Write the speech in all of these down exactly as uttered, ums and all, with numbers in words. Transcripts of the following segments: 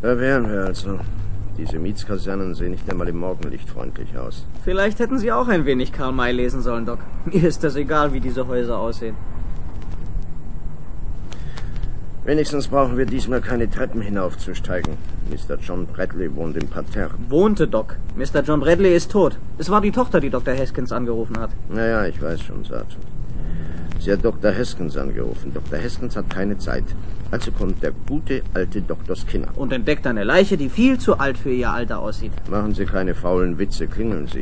Da wären wir also. Diese Mietskasernen sehen nicht einmal im Morgenlicht freundlich aus. Vielleicht hätten Sie auch ein wenig Karl May lesen sollen, Doc. Mir ist das egal, wie diese Häuser aussehen. Wenigstens brauchen wir diesmal keine Treppen hinaufzusteigen. Mister John Bradley wohnt im Parterre. Wohnte, Doc. Mister John Bradley ist tot. Es war die Tochter, die Doktor Haskins angerufen hat. Naja, ich weiß schon, Sergeant. Sie hat Doktor Haskins angerufen. Doktor Haskins hat keine Zeit. Also kommt der gute alte Doktor Skinner. Und entdeckt eine Leiche, die viel zu alt für ihr Alter aussieht. Machen Sie keine faulen Witze, klingeln Sie.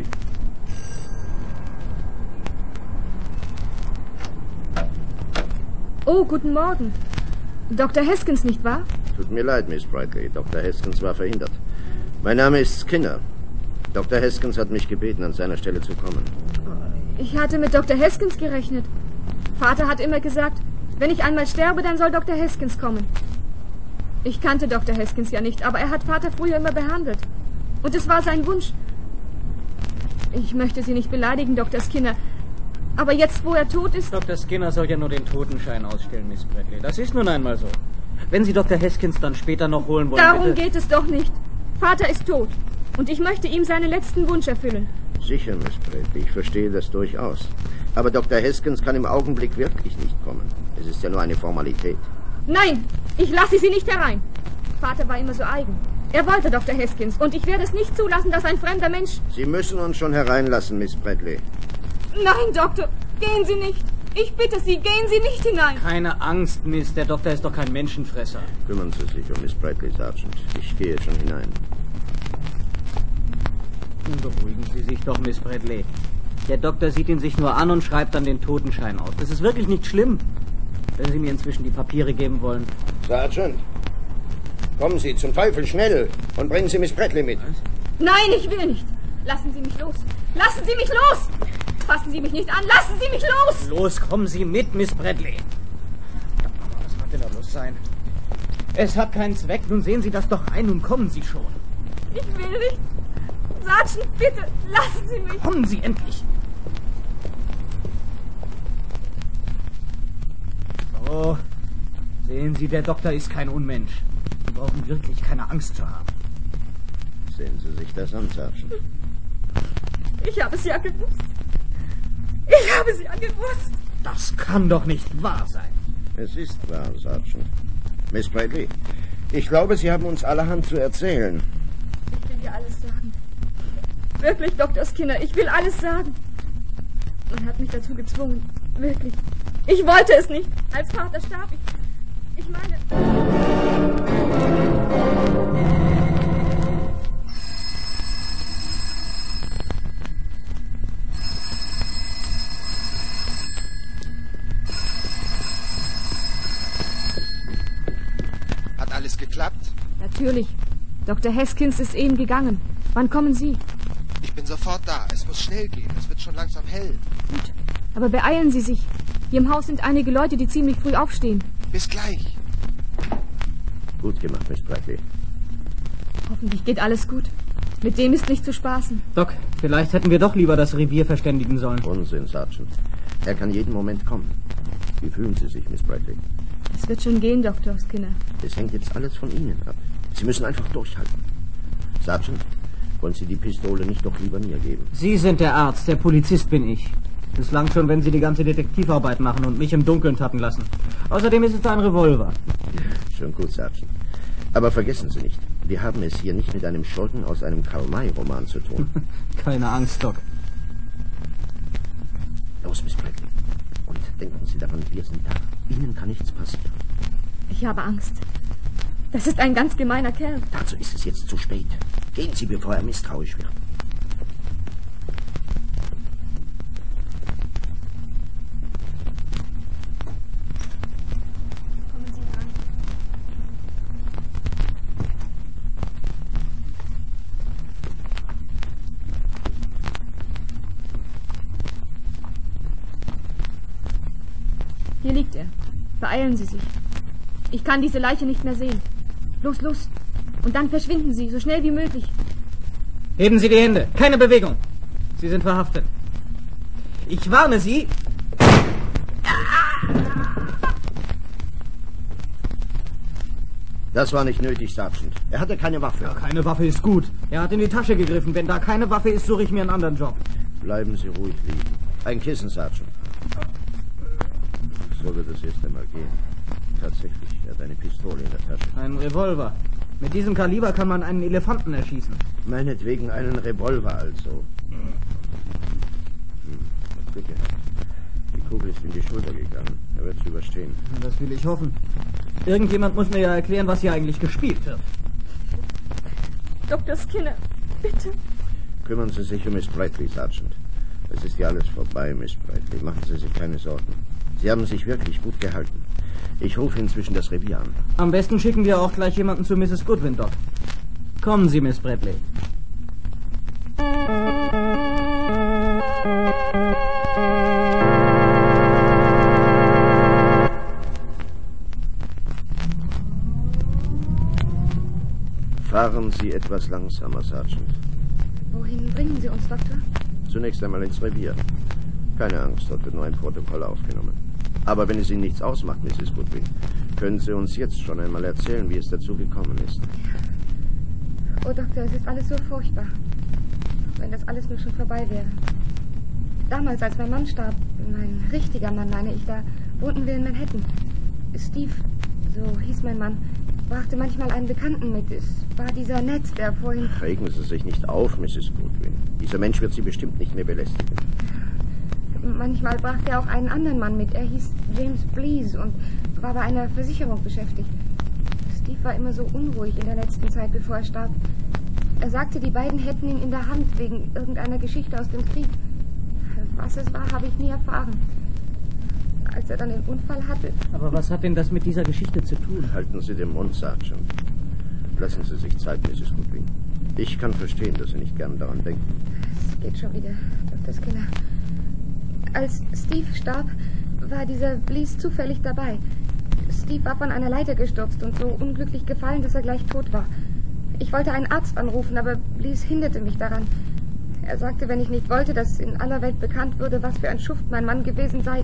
Oh, guten Morgen. Doktor Haskins, nicht wahr? Tut mir leid, Miss Bradley. Doktor Haskins war verhindert. Mein Name ist Skinner. Doktor Haskins hat mich gebeten, an seiner Stelle zu kommen. Ich hatte mit Doktor Haskins gerechnet. Vater hat immer gesagt, wenn ich einmal sterbe, dann soll Doktor Haskins kommen. Ich kannte Doktor Haskins ja nicht, aber er hat Vater früher immer behandelt. Und es war sein Wunsch. Ich möchte Sie nicht beleidigen, Doktor Skinner. Aber jetzt, wo er tot ist... Doktor Skinner soll ja nur den Totenschein ausstellen, Miss Bradley. Das ist nun einmal so. Wenn Sie Doktor Haskins dann später noch holen wollen... Darum bitte... geht es doch nicht. Vater ist tot. Und ich möchte ihm seinen letzten Wunsch erfüllen. Sicher, Miss Bradley. Ich verstehe das durchaus. Aber Doktor Haskins kann im Augenblick wirklich nicht kommen. Es ist ja nur eine Formalität. Nein, ich lasse Sie nicht herein. Vater war immer so eigen. Er wollte Doktor Haskins. Und ich werde es nicht zulassen, dass ein fremder Mensch... Sie müssen uns schon hereinlassen, Miss Bradley. Nein, Doktor, gehen Sie nicht. Ich bitte Sie, gehen Sie nicht hinein. Keine Angst, Miss. Der Doktor ist doch kein Menschenfresser. Kümmern Sie sich um Miss Bradley, Sergeant. Ich gehe schon hinein. Beruhigen Sie sich doch, Miss Bradley. Der Doktor sieht ihn sich nur an und schreibt dann den Totenschein aus. Das ist wirklich nicht schlimm, wenn Sie mir inzwischen die Papiere geben wollen. Sergeant, kommen Sie zum Teufel schnell und bringen Sie Miss Bradley mit. Was? Nein, ich will nicht. Lassen Sie mich los. Lassen Sie mich los. Fassen Sie mich nicht an. Lassen Sie mich los. Los, kommen Sie mit, Miss Bradley. Was mag denn da los sein? Es hat keinen Zweck. Nun sehen Sie das doch ein. Nun kommen Sie schon. Ich will nicht. Sergeant, bitte, lassen Sie mich. Kommen Sie endlich. So, sehen Sie, der Doktor ist kein Unmensch. Sie brauchen wirklich keine Angst zu haben. Sehen Sie sich das an, Sergeant. Ich habe es ja gewusst. Ich habe es ja gewusst. Das kann doch nicht wahr sein. Es ist wahr, Sergeant. Miss Bradley, ich glaube, Sie haben uns allerhand zu erzählen. Ich will dir alles sagen. Wirklich, Doktor Skinner, ich will alles sagen. Man hat mich dazu gezwungen. Wirklich. Ich wollte es nicht. Als Vater starb ich. Ich meine... Hat alles geklappt? Natürlich. Doktor Haskins ist eben gegangen. Wann kommen Sie? Ich bin sofort da. Es muss schnell gehen. Es wird schon langsam hell. Gut. Aber beeilen Sie sich. Hier im Haus sind einige Leute, die ziemlich früh aufstehen. Bis gleich. Gut gemacht, Miss Bradley. Hoffentlich geht alles gut. Mit dem ist nicht zu spaßen. Doc, vielleicht hätten wir doch lieber das Revier verständigen sollen. Unsinn, Sergeant. Er kann jeden Moment kommen. Wie fühlen Sie sich, Miss Bradley? Es wird schon gehen, Doktor Skinner. Es hängt jetzt alles von Ihnen ab. Sie müssen einfach durchhalten. Sergeant, wollen Sie die Pistole nicht doch lieber mir geben? Sie sind der Arzt, der Polizist bin ich. Es langt schon, wenn Sie die ganze Detektivarbeit machen und mich im Dunkeln tappen lassen. Außerdem ist es ein Revolver. Schon gut, Sergeant. Aber vergessen Sie nicht, wir haben es hier nicht mit einem Schurken aus einem Karl-May-Roman zu tun. Keine Angst, Doc. Los, Miss Bradley. Und denken Sie daran, wir sind da. Ihnen kann nichts passieren. Ich habe Angst. Das ist ein ganz gemeiner Kerl. Dazu ist es jetzt zu spät. Gehen Sie, bevor er misstrauisch wird. Kommen Sie rein. Hier liegt er. Beeilen Sie sich. Ich kann diese Leiche nicht mehr sehen. Los, los. Und dann verschwinden Sie, so schnell wie möglich. Heben Sie die Hände. Keine Bewegung. Sie sind verhaftet. Ich warne Sie. Das war nicht nötig, Sergeant. Er hatte keine Waffe. Ja, keine Waffe ist gut. Er hat in die Tasche gegriffen. Wenn da keine Waffe ist, suche ich mir einen anderen Job. Bleiben Sie ruhig liegen. Ein Kissen, Sergeant. So wird es erst einmal gehen. Tatsächlich, er hat eine Pistole in der Tasche. Ein Revolver. Mit diesem Kaliber kann man einen Elefanten erschießen. Meinetwegen einen Revolver also. Hm, hat Glück gehabt. Die Kugel ist in die Schulter gegangen. Er wird es überstehen. Das will ich hoffen. Irgendjemand muss mir ja erklären, was hier eigentlich gespielt wird. Doktor Skinner, bitte. Kümmern Sie sich um Miss Bradley, Sergeant. Es ist ja alles vorbei, Miss Bradley. Machen Sie sich keine Sorgen. Sie haben sich wirklich gut gehalten. Ich rufe inzwischen das Revier an. Am besten schicken wir auch gleich jemanden zu Misses Goodwin, Doc. Kommen Sie, Miss Bradley. Fahren Sie etwas langsamer, Sergeant. Wohin bringen Sie uns, Doktor? Zunächst einmal ins Revier. Keine Angst, dort wird nur ein Protokoll aufgenommen. Aber wenn es Ihnen nichts ausmacht, Misses Goodwin, können Sie uns jetzt schon einmal erzählen, wie es dazu gekommen ist. Oh, Doktor, es ist alles so furchtbar. Wenn das alles nur schon vorbei wäre. Damals, als mein Mann starb, mein richtiger Mann, meine ich, da wohnten wir in Manhattan. Steve, so hieß mein Mann, brachte manchmal einen Bekannten mit. Es war dieser Ned, der vorhin... Regen Sie sich nicht auf, Misses Goodwin. Dieser Mensch wird Sie bestimmt nicht mehr belästigen. Manchmal brachte er auch einen anderen Mann mit. Er hieß James Blease und war bei einer Versicherung beschäftigt. Steve war immer so unruhig in der letzten Zeit, bevor er starb. Er sagte, die beiden hätten ihn in der Hand wegen irgendeiner Geschichte aus dem Krieg. Was es war, habe ich nie erfahren. Als er dann den Unfall hatte... Aber was hat denn das mit dieser Geschichte zu tun? Halten Sie den Mund, Sergeant. Lassen Sie sich Zeit, Misses Goodwin. Ich kann verstehen, dass Sie nicht gern daran denken. Es geht schon wieder, Doktor Skinner. Als Steve starb, war dieser Blease zufällig dabei. Steve war von einer Leiter gestürzt und so unglücklich gefallen, dass er gleich tot war. Ich wollte einen Arzt anrufen, aber Blease hinderte mich daran. Er sagte, wenn ich nicht wollte, dass in aller Welt bekannt würde, was für ein Schuft mein Mann gewesen sei.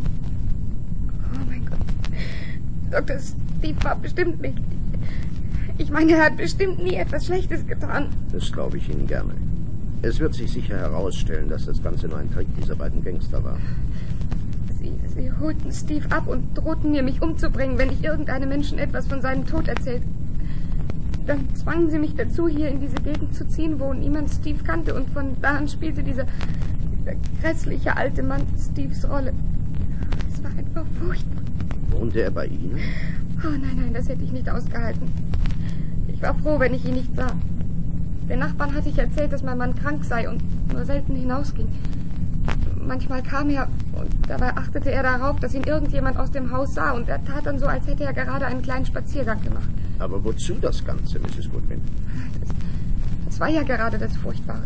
Oh mein Gott. Doktor Steve war bestimmt nicht... Ich meine, er hat bestimmt nie etwas Schlechtes getan. Das glaube ich Ihnen gerne. Es wird sich sicher herausstellen, dass das Ganze nur ein Trick dieser beiden Gangster war. Sie, sie holten Steve ab und drohten mir, mich umzubringen, wenn ich irgendeinem Menschen etwas von seinem Tod erzählte. Dann zwangen sie mich dazu, hier in diese Gegend zu ziehen, wo niemand Steve kannte. Und von da an spielte dieser, dieser grässliche alte Mann Steves Rolle. Es war einfach furchtbar. Wohnte er bei Ihnen? Oh nein, nein, das hätte ich nicht ausgehalten. Ich war froh, wenn ich ihn nicht sah. Den Nachbarn hatte ich erzählt, dass mein Mann krank sei und nur selten hinausging. Manchmal kam er und dabei achtete er darauf, dass ihn irgendjemand aus dem Haus sah und er tat dann so, als hätte er gerade einen kleinen Spaziergang gemacht. Aber wozu das Ganze, Misses Goodwin? Das, das war ja gerade das Furchtbare.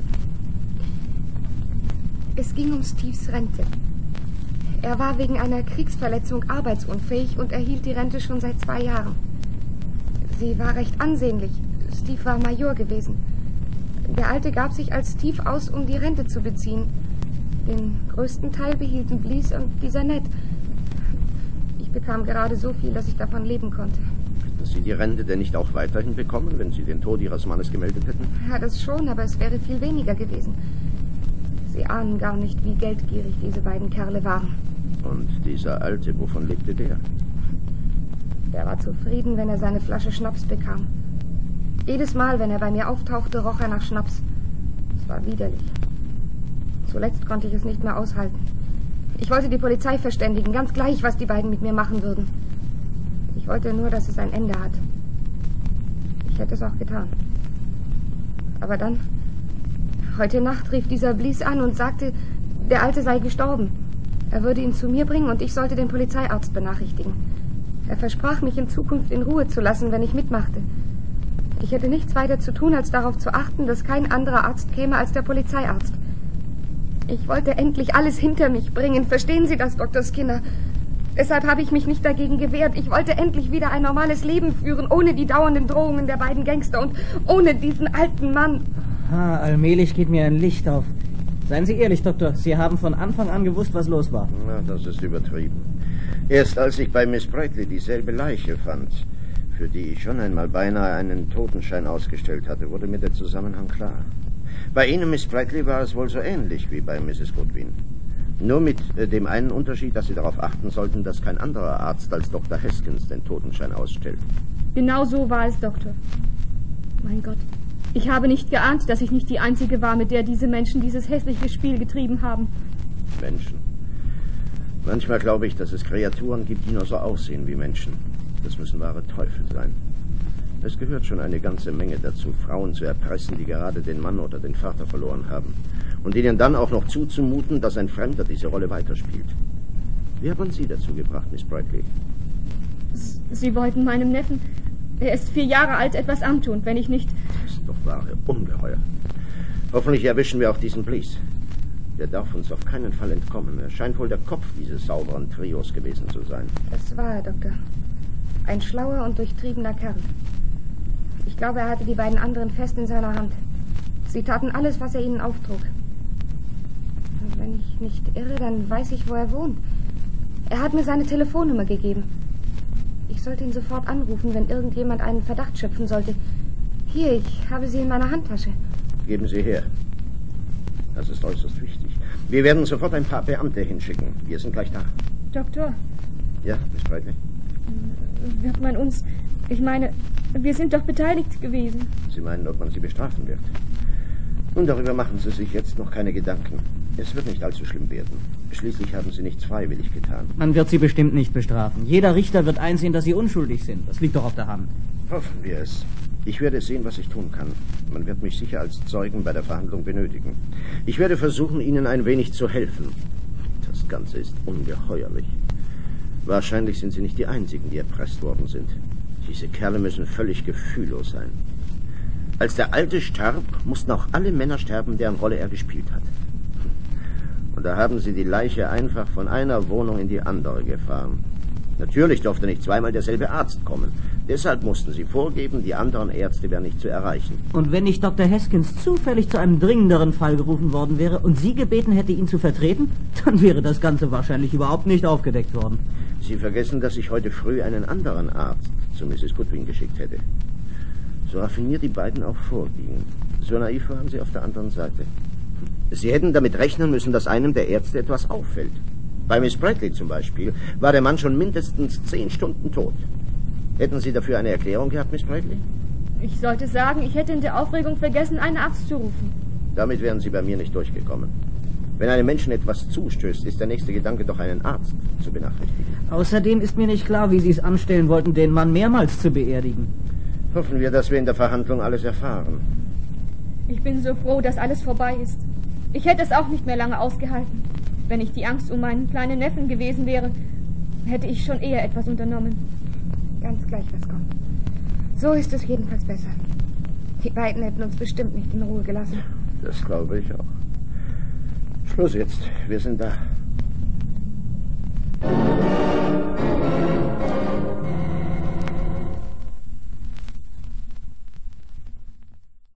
Es ging um Steves Rente. Er war wegen einer Kriegsverletzung arbeitsunfähig und erhielt die Rente schon seit zwei Jahren. Sie war recht ansehnlich. Steve war Major gewesen. Der Alte gab sich als Steve aus, um die Rente zu beziehen. Den größten Teil behielten Blease und dieser Ned. Ich bekam gerade so viel, dass ich davon leben konnte. Hätten Sie die Rente denn nicht auch weiterhin bekommen, wenn Sie den Tod Ihres Mannes gemeldet hätten? Ja, das schon, aber es wäre viel weniger gewesen. Sie ahnen gar nicht, wie geldgierig diese beiden Kerle waren. Und dieser Alte, wovon lebte der? Der war zufrieden, wenn er seine Flasche Schnaps bekam. Jedes Mal, wenn er bei mir auftauchte, roch er nach Schnaps. Es war widerlich. Zuletzt konnte ich es nicht mehr aushalten. Ich wollte die Polizei verständigen, ganz gleich, was die beiden mit mir machen würden. Ich wollte nur, dass es ein Ende hat. Ich hätte es auch getan. Aber dann, heute Nacht rief dieser Blease an und sagte, der Alte sei gestorben. Er würde ihn zu mir bringen und ich sollte den Polizeiarzt benachrichtigen. Er versprach, mich in Zukunft in Ruhe zu lassen, wenn ich mitmachte. Ich hätte nichts weiter zu tun, als darauf zu achten, dass kein anderer Arzt käme als der Polizeiarzt. Ich wollte endlich alles hinter mich bringen. Verstehen Sie das, Doktor Skinner? Deshalb habe ich mich nicht dagegen gewehrt. Ich wollte endlich wieder ein normales Leben führen, ohne die dauernden Drohungen der beiden Gangster und ohne diesen alten Mann. Aha, allmählich geht mir ein Licht auf. Seien Sie ehrlich, Doktor, Sie haben von Anfang an gewusst, was los war. Na, das ist übertrieben. Erst als ich bei Miss Bradley dieselbe Leiche fand, für die ich schon einmal beinahe einen Totenschein ausgestellt hatte, wurde mir der Zusammenhang klar. Bei Ihnen, Miss Bradley, war es wohl so ähnlich wie bei Misses Goodwin. Nur mit äh, dem einen Unterschied, dass Sie darauf achten sollten, dass kein anderer Arzt als Doktor Haskins den Totenschein ausstellt. Genau so war es, Doktor. Mein Gott, ich habe nicht geahnt, dass ich nicht die Einzige war, mit der diese Menschen dieses hässliche Spiel getrieben haben. Menschen. Manchmal glaube ich, dass es Kreaturen gibt, die nur so aussehen wie Menschen. Das müssen wahre Teufel sein. Es gehört schon eine ganze Menge dazu, Frauen zu erpressen, die gerade den Mann oder den Vater verloren haben. Und ihnen dann auch noch zuzumuten, dass ein Fremder diese Rolle weiterspielt. Wie haben Sie dazu gebracht, Miss Bradley? Sie wollten meinem Neffen, er ist vier Jahre alt, etwas antun, wenn ich nicht... Das ist doch wahre Ungeheuer. Hoffentlich erwischen wir auch diesen Blease. Der darf uns auf keinen Fall entkommen. Er scheint wohl der Kopf dieses sauberen Trios gewesen zu sein. Das war er, Doktor. Ein schlauer und durchtriebener Kerl. Ich glaube, er hatte die beiden anderen fest in seiner Hand. Sie taten alles, was er ihnen auftrug. Und wenn ich nicht irre, dann weiß ich, wo er wohnt. Er hat mir seine Telefonnummer gegeben. Ich sollte ihn sofort anrufen, wenn irgendjemand einen Verdacht schöpfen sollte. Hier, ich habe sie in meiner Handtasche. Geben Sie her. Das ist äußerst wichtig. Wir werden sofort ein paar Beamte hinschicken. Wir sind gleich da. Doktor? Ja, Miss Bradley? Wird man uns... Ich meine, wir sind doch beteiligt gewesen. Sie meinen, ob man Sie bestrafen wird? Nun, darüber machen Sie sich jetzt noch keine Gedanken. Es wird nicht allzu schlimm werden. Schließlich haben Sie nichts freiwillig getan. Man wird Sie bestimmt nicht bestrafen. Jeder Richter wird einsehen, dass Sie unschuldig sind. Das liegt doch auf der Hand. Hoffen wir es. Ich werde sehen, was ich tun kann. Man wird mich sicher als Zeugen bei der Verhandlung benötigen. Ich werde versuchen, Ihnen ein wenig zu helfen. Das Ganze ist ungeheuerlich. Wahrscheinlich sind Sie nicht die Einzigen, die erpresst worden sind. Diese Kerle müssen völlig gefühllos sein. Als der Alte starb, mussten auch alle Männer sterben, deren Rolle er gespielt hat. Und da haben sie die Leiche einfach von einer Wohnung in die andere gefahren. Natürlich durfte nicht zweimal derselbe Arzt kommen. Deshalb mussten sie vorgeben, die anderen Ärzte wären nicht zu erreichen. Und wenn nicht Doktor Haskins zufällig zu einem dringenderen Fall gerufen worden wäre und Sie gebeten hätte, ihn zu vertreten, dann wäre das Ganze wahrscheinlich überhaupt nicht aufgedeckt worden. Sie vergessen, dass ich heute früh einen anderen Arzt zu Misses Goodwin geschickt hätte. So raffiniert die beiden auch vorgingen. So naiv waren sie auf der anderen Seite. Sie hätten damit rechnen müssen, dass einem der Ärzte etwas auffällt. Bei Miss Bradley zum Beispiel war der Mann schon mindestens zehn Stunden tot. Hätten Sie dafür eine Erklärung gehabt, Miss Bradley? Ich sollte sagen, ich hätte in der Aufregung vergessen, einen Arzt zu rufen. Damit wären Sie bei mir nicht durchgekommen. Wenn einem Menschen etwas zustößt, ist der nächste Gedanke doch, einen Arzt zu benachrichtigen. Außerdem ist mir nicht klar, wie Sie es anstellen wollten, den Mann mehrmals zu beerdigen. Hoffen wir, dass wir in der Verhandlung alles erfahren. Ich bin so froh, dass alles vorbei ist. Ich hätte es auch nicht mehr lange ausgehalten. Wenn nicht die Angst um meinen kleinen Neffen gewesen wäre, hätte ich schon eher etwas unternommen. Ganz gleich, was kommt. So ist es jedenfalls besser. Die beiden hätten uns bestimmt nicht in Ruhe gelassen. Das glaube ich auch. Schluss jetzt. Wir sind da.